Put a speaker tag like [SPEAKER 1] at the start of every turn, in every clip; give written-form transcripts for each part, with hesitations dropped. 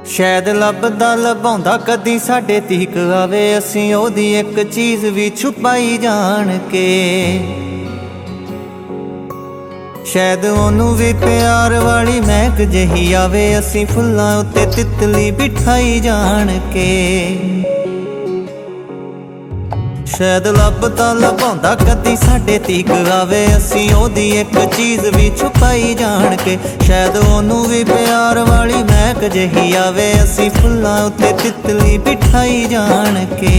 [SPEAKER 1] शायद लभदा लभाउंदा कदी साडे तीक आवे, असीं ओदी एक चीज़ भी छुपाई जान के। शायद ओनू भी प्यार वाली महक जही आवे, असीं फुल्लां उत्ते तितली बिठाई जान के। शायद लभदा लभाउंदा कदी साडे तीक आवे, असीं ओदी एक चीज़ भी छुपाई जान के। शायद ओनू भी प्यार वाली महक जही आवे, असीं फुल्लां उत्ते तितली बिठाई जान के।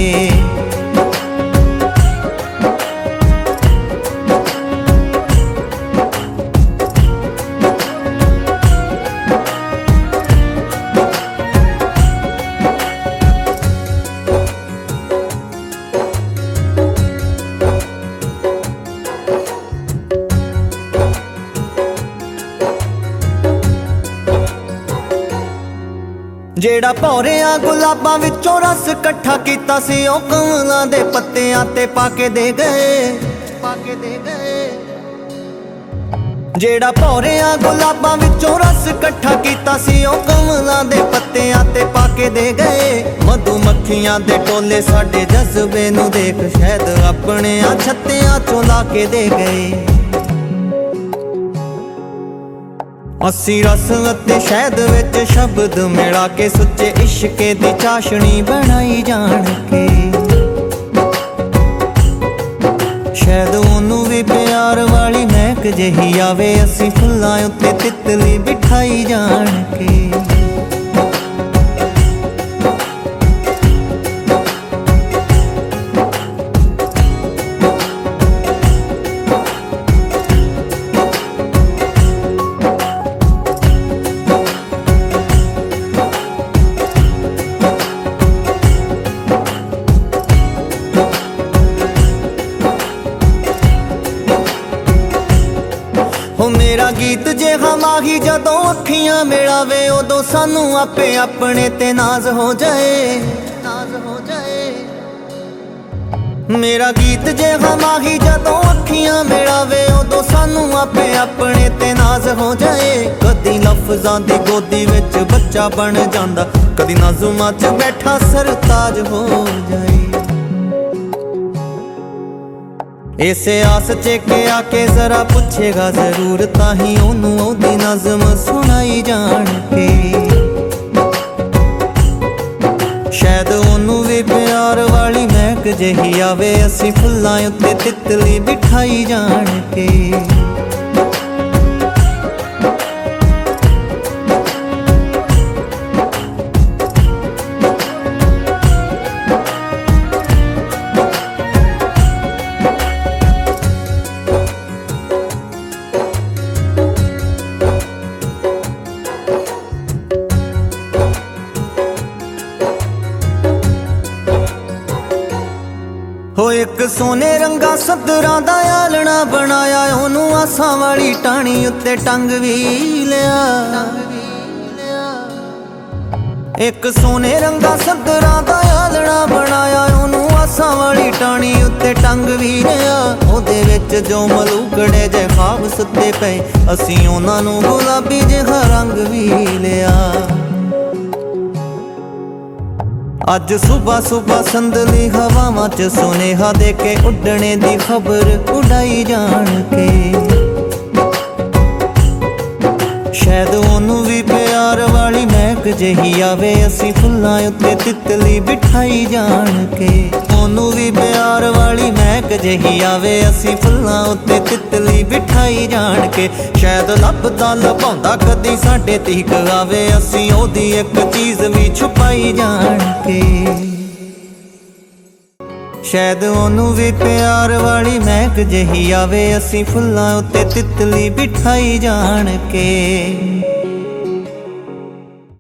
[SPEAKER 1] जेड़ा भौरिया गुलाबां विचों रस कट्ठा कीता सी, ओ कमलां दे पत्तियां ते पाके दे गए। जेड़ा भौरिया गुलाबां विचों रस कट्ठा कीता सी, ओ कमलां दे पत्तियां ते पाके दे गए। मधुमक्खियां दे टोले साडे जज्बे नूं देख, शायद अपने छत्तियां चों ला के दे गए। असी रस अते शहद विच शब्द मिला के, सुच्चे इश्के दी चाशनी बनाई जान के। शायद ओनू भी प्यार वाली महक जही आवे, असी फुल्लां उत्ते तितली बिठाई जान के। हो मेरा गीत जे हमाही जदों अखियां मिलावे, उदों सानू आपे अपने ते नाज हो जाए। मेरा गीत जे हमाही जदों अखियां मिलावे, उदों सानू आपे अपने ते नाज हो जाए। कदी लफ्जां दी गोदी विच बच्चा बन जांदा, कदी नाज़ुमां च बैठा सरताज हो जाए। इसे आस च के आके जरा पुछेगा जरूर, ताही ओनू ओदी नज़म सुनाई जान के। शायद ओनू भी प्यार वाली महक जही आवे, असी फुल्लां उत्ते तितली बिठाई जान के। हो एक सोने रंगा सदरां दा आलना बनाया, ओनू आसां वाली टाणी उत्ते टंग भी लिया। एक सोने रंगा सदरां दा आलना बनाया, ओनू आसां वाली टाणी उत्ते टंग भी लिया। ओदे विच जो मलूकड़े जे ख्वाब सुते पे, असीं ओनां नूं गुलाबी जिहा रंग भी लिया। अज सुबह सुबह संदली हवावां च सुनेहा दे के, उड्डणे दी खबर उड़ाई जान के। शायद ओनू भी प्यार वाली महक जही आवे, असी फुल्लां उत्ते तितली बिठाई जान के। ओनू भी प्यार वाली महक जही आवे, असी फुल्लां उत्ते तितली बिठाई जान के। शायद लभदा लभाउंदा कदी साडे तीक आवे, असी ओदी एक चीज़ भी छुपाई जान के। शायद ओनू भी प्यार वाली महक जही आवे, असी फुल्लां उत्ते तितली बिठाई जान के।